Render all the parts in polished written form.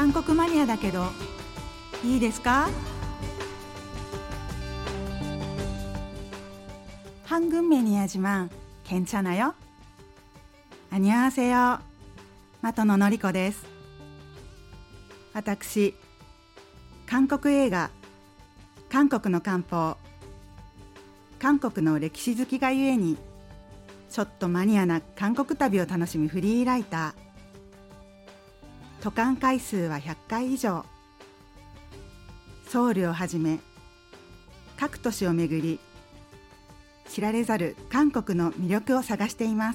韓国マニアだけどいいですか？한국 매니아지만 괜찮아요? 안녕하세요. 的野典子です。私、韓国映画、韓国の漢方、韓国の歴史好きがゆえに、ちょっとマニアな韓国旅を楽しむフリーライター。渡韓回数は100回以上。ソウルをはじめ、各都市を巡り、知られざる韓国の魅力を探しています。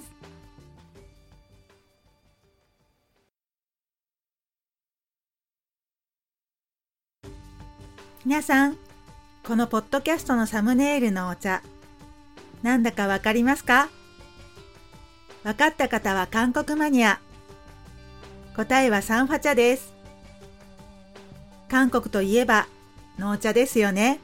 皆さん、このポッドキャストのサムネイルのお茶、なんだかわかりますか？わかった方は韓国マニア。答えはサンファ茶です。韓国といえば濃茶ですよね。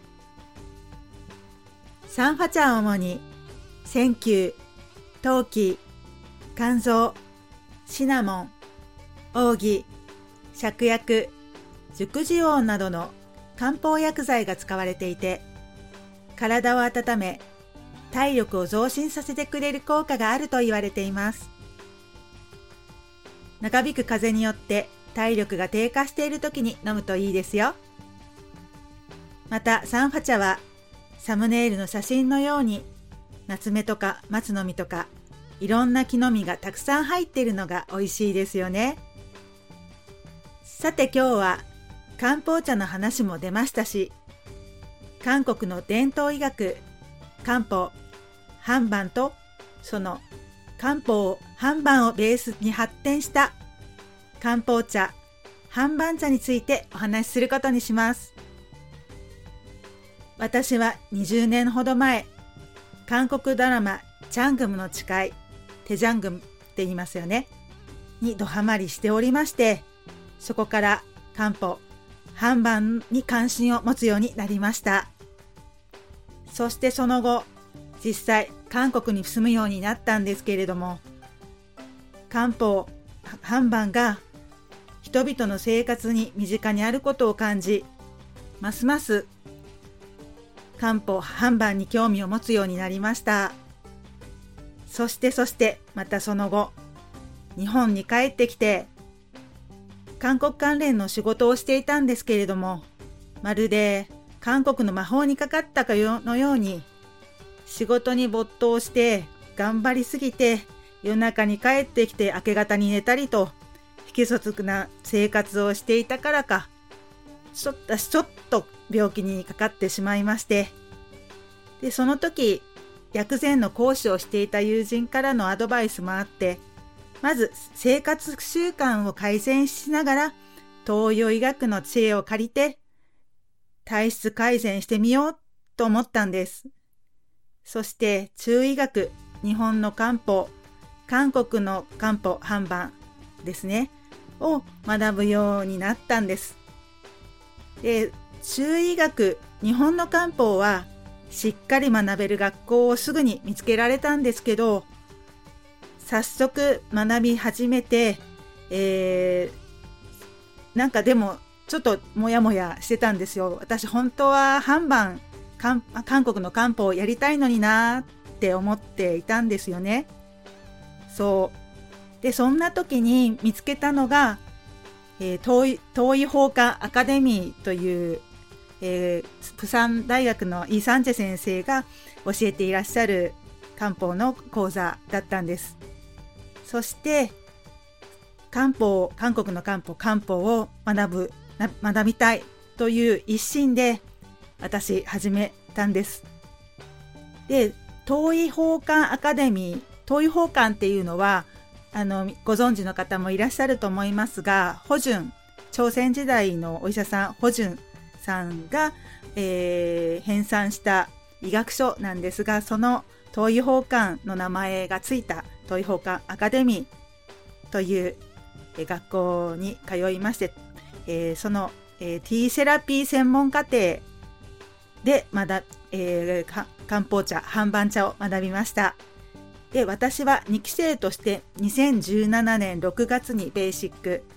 サンファ茶は主にセンキュー、トウキ、甘草、シナモン、オーギ、芍薬、熟地黄などの漢方薬剤が使われていて、体を温め、体力を増進させてくれる効果があると言われています。長引く風によって体力が低下している時に飲むといいですよ。またサンファ茶はサムネイルの写真のように夏目とか松の実とかいろんな木の実がたくさん入っているのが美味しいですよね。さて今日は漢方茶の話も出ましたし、韓国の伝統医学漢方韓板とその漢方韓板をベースに発展した漢方茶韓板茶についてお話しすることにします。私は20年ほど前、韓国ドラマチャングムの誓い、テジャングムって言いますよね、にドハマりしておりまして、そこから漢方韓板に関心を持つようになりました。そしてその後、実際韓国に住むようになったんですけれども、漢方韓板が人々の生活に身近にあることを感じ、ますます漢方韓板に興味を持つようになりました。そしてまたその後、日本に帰ってきて韓国関連の仕事をしていたんですけれども、まるで韓国の魔法にかかったかのように仕事に没頭して頑張りすぎて、夜中に帰ってきて明け方に寝たりと不規則な生活をしていたからか、ちょっと病気にかかってしまいまして、でその時薬膳の講師をしていた友人からのアドバイスもあって、まず生活習慣を改善しながら東洋医学の知恵を借りて体質改善してみようと思ったんです。そして中医学、日本の漢方、韓国の漢方韓板ですねを学ぶようになったんです。で、中医学、日本の漢方はしっかり学べる学校をすぐに見つけられたんですけど、早速学び始めて、なんかでもちょっとモヤモヤしてたんですよ。私本当は韓国の漢方をやりたいのになって思っていたんですよね。そうで、そんな時に見つけたのが、東医法科アカデミーという、釜山大学のイ・サンチェ先生が教えていらっしゃる漢方の講座だったんです。そして韓国の漢方を学びたいという一心で私始めたんです。で、東医法科アカデミー、東医法科っていうのはご存知の方もいらっしゃると思いますが、朝鮮時代のお医者さんホジュンさんが、編纂した医学書なんですが、その東医法科の名前がついた東医法科アカデミーという学校に通いまして、その、T セラピー専門課程で漢方茶、韓板茶を学びました。で、私は2期生として2017年6月にベーシック、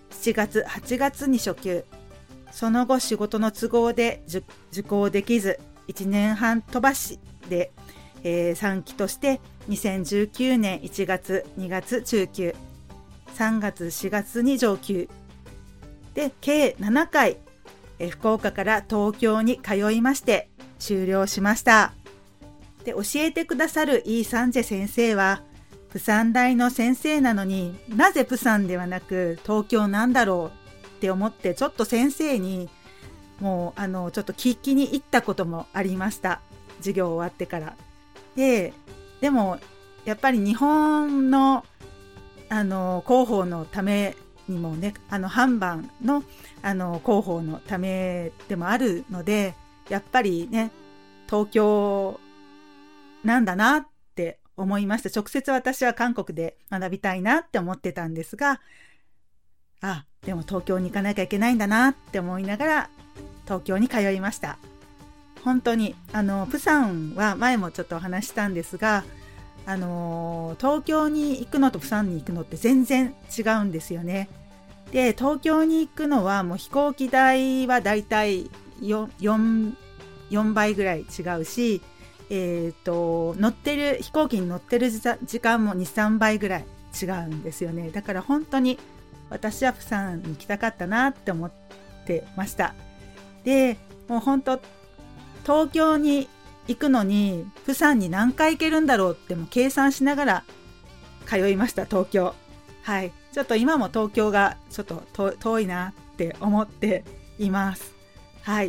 7月、8月に初級。その後仕事の都合で受講できず、1年半飛ばしで、3期として2019年1月、2月中級、3月、4月に上級。で、計7回、福岡から東京に通いまして修了しました。で、教えてくださるイーサンジェ先生は、プサン大の先生なのになぜプサンではなく東京なんだろうって思って、ちょっと先生にもうちょっと聞きに行ったこともありました。授業終わってから。でもやっぱり日本の広報のためにもね、販売の広報のためでもあるので、やっぱりね、東京なんだなって思いました。直接私は韓国で学びたいなって思ってたんですが、でも東京に行かなきゃいけないんだなって思いながら東京に通いました。本当にプサンは前もちょっとお話したんですが、東京に行くのとプサンに行くのって全然違うんですよね。で、東京に行くのはもう飛行機代はだいたい 4倍ぐらい違うし、飛行機に乗ってる時間も 2,3 倍ぐらい違うんですよね。だから本当に私はプサンに行きたかったなって思ってました。で、もう本当東京に行くのにプサンに何回行けるんだろうっても計算しながら通いました、東京。はい。ちょっと今も東京がちょっと遠いなって思っています。はい。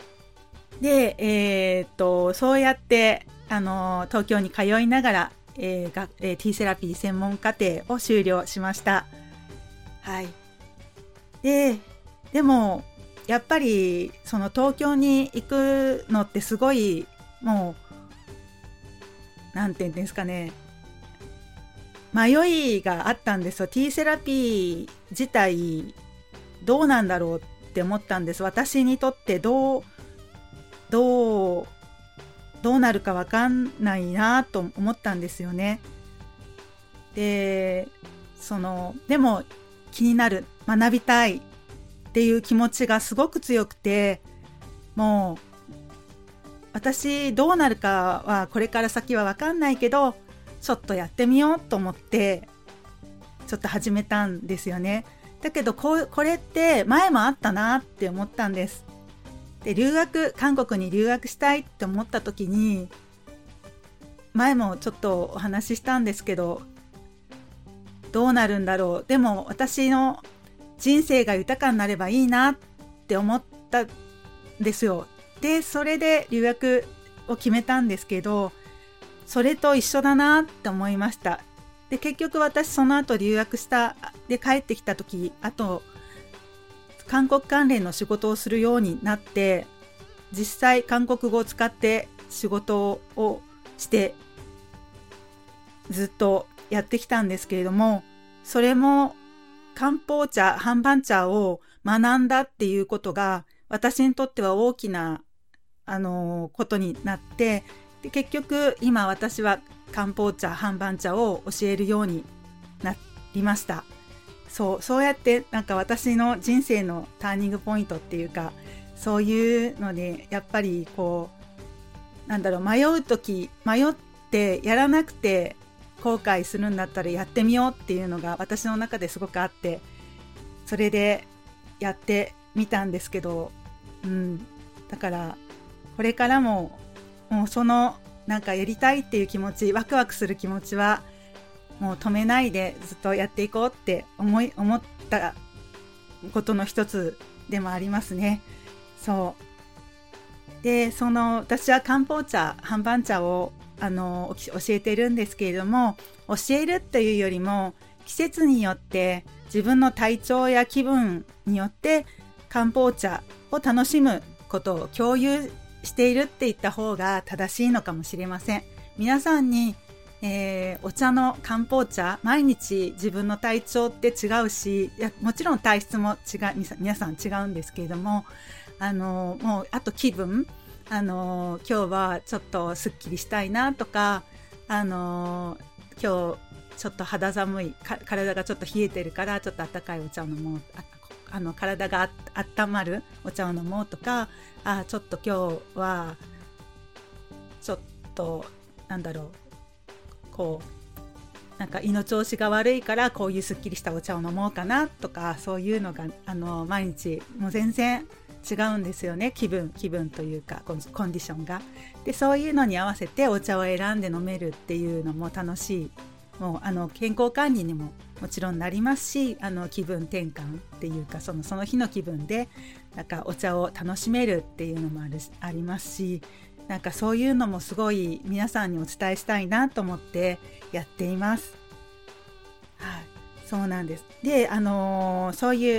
で、そうやって東京に通いながら、T セラピー専門課程を修了しました。はい。でもやっぱりその東京に行くのってすごい、もうなんていうんですかね、迷いがあったんですよ。 T セラピー自体どうなんだろうって思ったんです。私にとってどうなるかわかんないなと思ったんですよね。でも気になる、学びたいっていう気持ちがすごく強くて、もう私どうなるかはこれから先は分かんないけど、ちょっとやってみようと思ってちょっと始めたんですよね。だけどこれって前もあったなって思ったんです。で、韓国に留学したいって思った時に、前もちょっとお話ししたんですけど、どうなるんだろう、でも私の人生が豊かになればいいなって思ったんですよ。で、それで留学を決めたんですけど、それと一緒だなって思いました。で、結局私その後留学で帰ってきた時、あと韓国関連の仕事をするようになって、実際韓国語を使って仕事をしてずっとやってきたんですけれども、それも漢方茶、韓番茶を学んだっていうことが私にとっては大きなことになって、で結局今私は漢方茶、韓番茶を教えるようになりました。そうやってなんか私の人生のターニングポイントっていうか、そういうのでやっぱり迷ってやらなくて後悔するんだったらやってみようっていうのが私の中ですごくあって、それでやってみたんですけど、だからこれからもうなんかやりたいっていう気持ち、ワクワクする気持ちはもう止めないでずっとやっていこうって思ったことの一つでもありますね。で、私は漢方茶、韓番茶を教えてるんですけれども、教えるっていうよりも季節によって自分の体調や気分によって漢方茶を楽しむことを共有しているって言った方が正しいのかもしれません。皆さんに、お茶の漢方茶、毎日自分の体調って違うし、もちろん体質も皆さん違うんですけれども、もうあと気分、今日はちょっとすっきりしたいなとか、今日ちょっと肌寒い体がちょっと冷えてるからちょっと温かいお茶を飲もう、体が温まるお茶を飲もうとか、ちょっと今日はちょっとこうなんか胃の調子が悪いからこういうすっきりしたお茶を飲もうかなとか、そういうのが毎日もう全然違うんですよね。気分というかコンディションが。でそういうのに合わせてお茶を選んで飲めるっていうのも楽しい。もう健康管理にももちろんなりますし、気分転換っていうかその日の気分でなんかお茶を楽しめるっていうのもありますし、なんかそういうのもすごい皆さんにお伝えしたいなと思ってやっています。はい、そうなんです。で、そういう、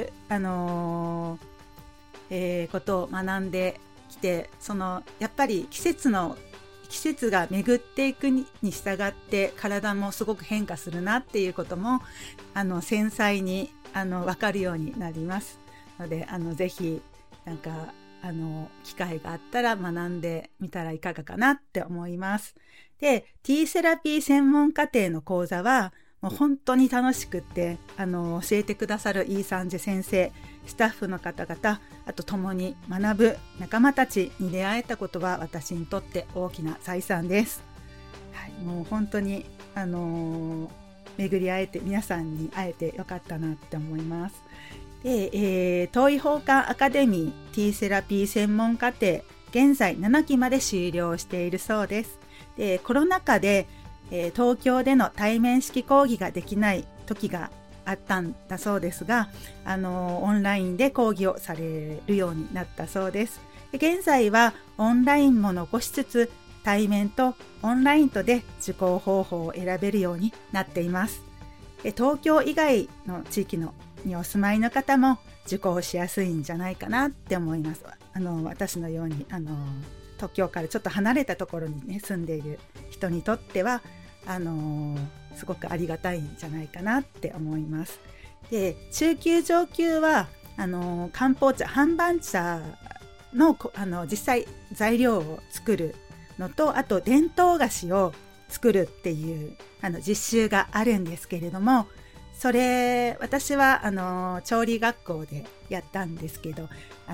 ことを学んできて、やっぱり季節が巡っていくに従って体もすごく変化するなっていうことも繊細に分かるようになりますので、ぜひなんか機会があったら学んでみたらいかがかなって思います。で、ティーセラピー専門課程の講座はもう本当に楽しくって教えてくださるイーサンジェ先生、スタッフの方々、あと共に学ぶ仲間たちに出会えたことは私にとって大きな財産です。はい、もう本当に巡り会えて皆さんに会えてよかったなって思います。で、東医法科アカデミーティーセラピー専門課程現在7期まで終了しているそうです。で、コロナ禍で東京での対面式講義ができない時があったんだそうですが、オンラインで講義をされるようになったそうです。で、現在はオンラインも残しつつ対面とオンラインとで受講方法を選べるようになっています。で、東京以外の地域にお住まいの方も受講しやすいんじゃないかなって思います。私のように東京からちょっと離れたところにね住んでいる人にとってはすごくありがたいんじゃないかなって思います。で、中級上級は漢方茶、半番茶の実際材料を作るのと、あと伝統菓子を作るっていう実習があるんですけれども、それ私は調理学校でやったんですけど、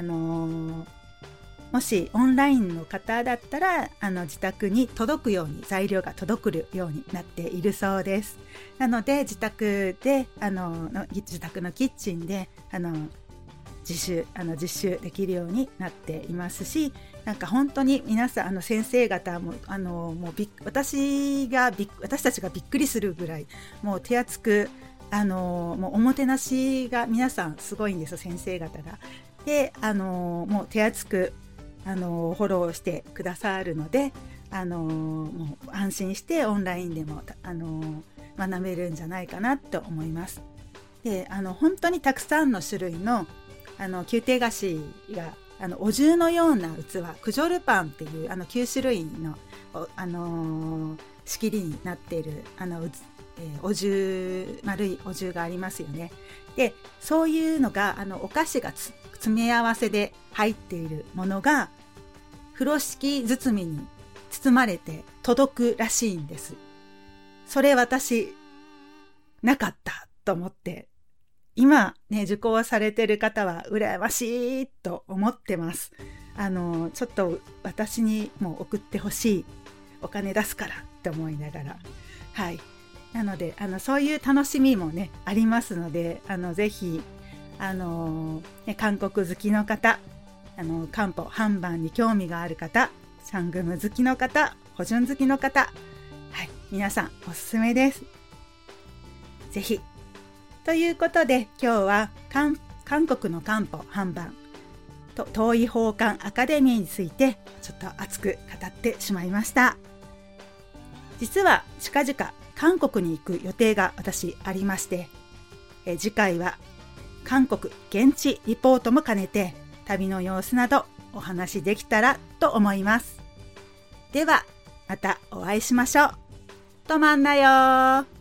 もしオンラインの方だったら自宅に届くように材料が届くようになっているそうです。なので自宅で自宅のキッチンで実習できるようになっていますし、なんか本当に皆さん先生方ももう私たちがびっくりするぐらいもう手厚くもうおもてなしが皆さんすごいんですよ、先生方が。でもう手厚くフォローしてくださるのでもう安心してオンラインでも学べるんじゃないかなと思います。で本当にたくさんの種類の宮廷菓子がお重のような器、クジョルパンっていう9種類の仕切りになっているお重、丸いお重がありますよね。でそういうのがお菓子が詰め合わせで入っているものが風呂敷包みに包まれて届くらしいんです。それ私なかったと思って、今ね受講されてる方は羨ましいと思ってます。ちょっと私にも送ってほしい、お金出すからって思いながら、はい、なのでそういう楽しみもねありますのでぜひ韓国好きの方、漢方半番に興味がある方、チャングム好きの方、補順好きの方、はい、皆さんおすすめです。ぜひ。ということで今日は韓国の漢方半番と東医法漢アカデミーについてちょっと熱く語ってしまいました。実は近々韓国に行く予定が私ありまして、次回は韓国現地リポートも兼ねて旅の様子などお話できたらと思います。ではまたお会いしましょう。とまんなよー。